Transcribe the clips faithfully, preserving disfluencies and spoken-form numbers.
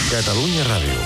Catalunya Ràdio.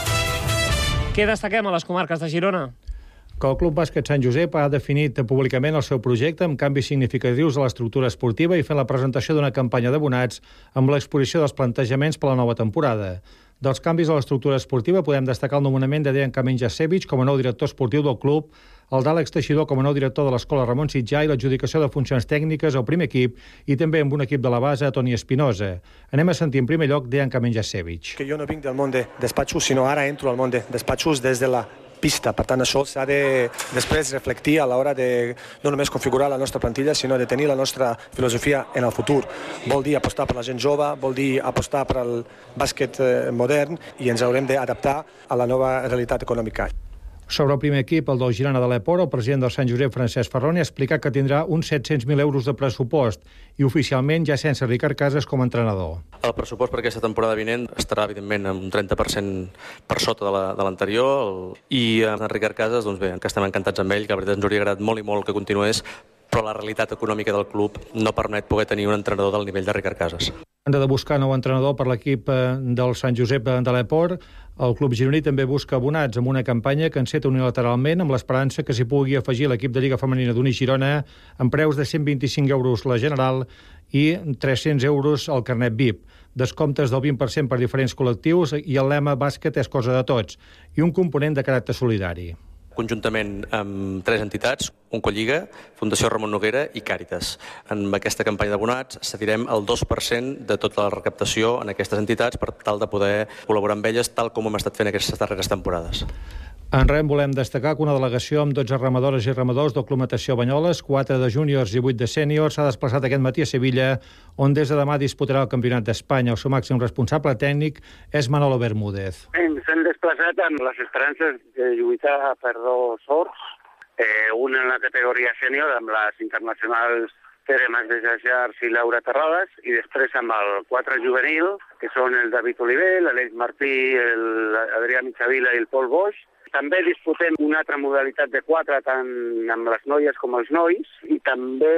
Què destaquem a les comarques de Girona? Que el Club Bàsquet Sant Josep ha definit públicament el seu projecte amb canvis significatius a l'estructura esportiva i fent la presentació d'una campanya d'abonats amb l'exposició dels plantejaments per a la nova temporada. Dels canvis a l'estructura esportiva podem destacar el nomenament de Dejan Kamenjasevic com a nou director esportiu del club, el d'Àlex Teixidor com a nou director de l'escola Ramon Sitjà i l'adjudicació de funcions tècniques al primer equip i també amb un equip de la base, Toni Espinosa. Anem a sentir en primer lloc Dejan Kamenjasevic. Que jo no vinc del món de despatxos, sinó ara entro al món de despatxos des de la pista. Per tant, això s'ha de després reflectir a l'hora de no només configurar la nostra plantilla, sinó de tenir la nostra filosofia en el futur. Vol dir apostar per la gent jove, vol dir apostar per al bàsquet modern i ens haurem d'adaptar a la nova realitat econòmica. Sobre el primer equip, el del Girona de l'Eport, el president del Sant Josep, Francesc Ferroni, ha explicat que tindrà uns set-cents mil euros de pressupost i oficialment ja sense Ricard Casas com a entrenador. El pressupost per aquesta temporada vinent estarà, evidentment, un trenta per cent per sota de l'anterior i en Ricard Casas, doncs bé, que estem encantats amb ell, que la veritat ens hauria agradat molt i molt que continués, però la realitat econòmica del club no permet poder tenir un entrenador del nivell de Ricard Casas. Han de buscar nou entrenador per l'equip del Sant Josep de l'Eport. El club gironí també busca abonats amb una campanya que enceta unilateralment amb l'esperança que s'hi pugui afegir l'equip de Lliga Femenina d'Uni Girona amb preus de cent vint-i-cinc euros la general i tres-cents euros el carnet V I P. Descomptes del vint per cent per diferents col·lectius i el lema bàsquet és cosa de tots i un component de caràcter solidari. Conjuntament amb tres entitats, Oncolliga, Fundació Ramon Noguera i Càritas. En aquesta campanya d'abonats cedirem el dos per cent de tota la recaptació en aquestes entitats per tal de poder col·laborar amb elles tal com hem estat fent aquestes darreres temporades. En rem volem destacar que una delegació amb dotze ramadores i ramadors del Club Natació Banyoles, quatre de júniors i vuit de sèniors, s'ha desplaçat aquest matí a Sevilla, on des de demà disputarà el Campionat d'Espanya. El seu màxim responsable tècnic és Manolo Bermúdez. Ens hem desplaçat amb les esperances de lluitar per dos sorts, eh, una en la categoria sènior amb les internacionals Tere Masdejars i Laura Terrades, i després amb el quatre juvenil, que són el David Oliver, l'Aleix Martí, l'Adrià Mitjavila i el Pol Boix. També disputem una altra modalitat de quatre, tant amb les noies com els nois, i també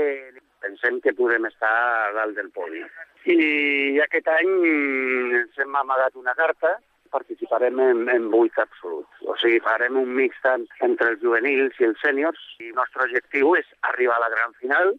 pensem que podem estar a dalt del podi. I aquest any ens hem amagat una carta, participarem en, en vuit absoluts. O sigui, farem un mix tant entre els juvenils i els sèniors, i el nostre objectiu és arribar a la gran final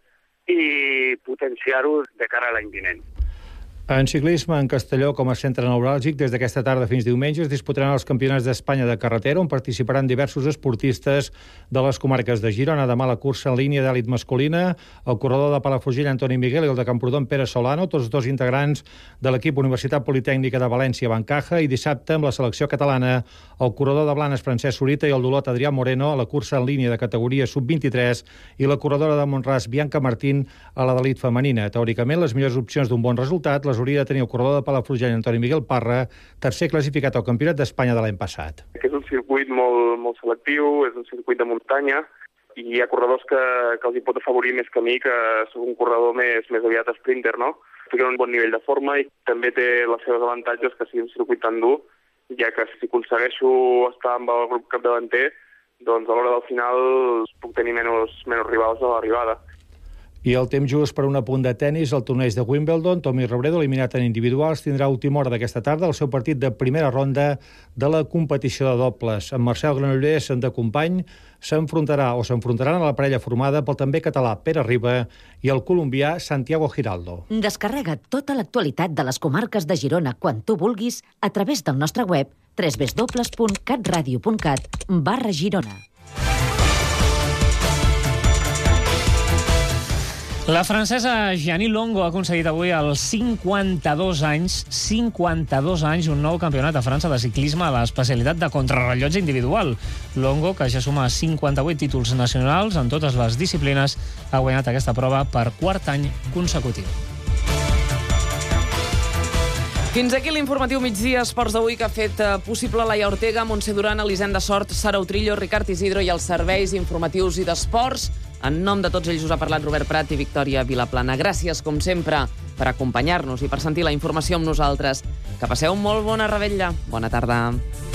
i potenciar-ho de cara a l'any vinent. En ciclisme, en Castelló, com a centre neuràlgic, des d'aquesta tarda fins diumenge es disputaran els Campionats d'Espanya de carretera, on participaran diversos esportistes de les comarques de Girona. Demà la cursa en línia d'èlit masculina, el corredor de Palafrugell, Antoni Miguel, i el de Camprodon, Pere Solano, tots dos integrants de l'equip Universitat Politècnica de València, Bancaja, i dissabte, amb la selecció catalana, el corredor de Blanes, Francesc Sorita, i el d'Olot, Adrià Moreno, a la cursa en línia de categoria sub vint-i-tres, i la corredora de Montràs, Bianca Martín, a la d'elit femenina. Teòricament, les millors opcions d'un bon resultat les hauria de tenir el corredor de Palafrugell, Antoni Miguel Parra, tercer classificat al Campionat d'Espanya de l'any passat. És un circuit molt, molt selectiu, és un circuit de muntanya, i hi ha corredors que, que els hi pot afavorir més que a mi, que soc un corredor més, més aviat sprinter, no? Té un bon nivell de forma i també té les seves avantatges que sigui un circuit tan dur, ja que si aconsegueixo estar amb el grup capdavanter, doncs a l'hora del final puc tenir menys, menys rivals a l'arribada. I el temps just per un apunt de tennis, el torneig de Wimbledon. Tommy Robredo, eliminat en individuals, tindrà a última hora d'aquesta tarda el seu partit de primera ronda de la competició de dobles. En Marcel Granollers, de company, s'enfrontarà o s'enfrontaran a la parella formada pel també català Pere Riba i el colombià Santiago Giraldo. Descarrega tota l'actualitat de les comarques de Girona quan tu vulguis a través del nostre web w w w punt catradio punt cat barra Girona. La francesa Gianni Longo ha aconseguit avui als cinquanta-dos anys, cinquanta-dos anys, un nou campionat de França de ciclisme a l'especialitat de contrarrellotge individual. Longo, que ja suma cinquanta-vuit títols nacionals en totes les disciplines, ha guanyat aquesta prova per quart any consecutiu. Fins aquí l'informatiu migdia esports d'avui que ha fet possible Laia Ortega, Montse Duran, Elisenda Sort, Sara Utrillo, Ricard Isidro i els serveis informatius i d'esports. En nom de tots ells us ha parlat Robert Prat i Victòria Vilaplana. Gràcies, com sempre, per acompanyar-nos i per sentir la informació amb nosaltres. Que passeu molt bona revetlla. Bona tarda.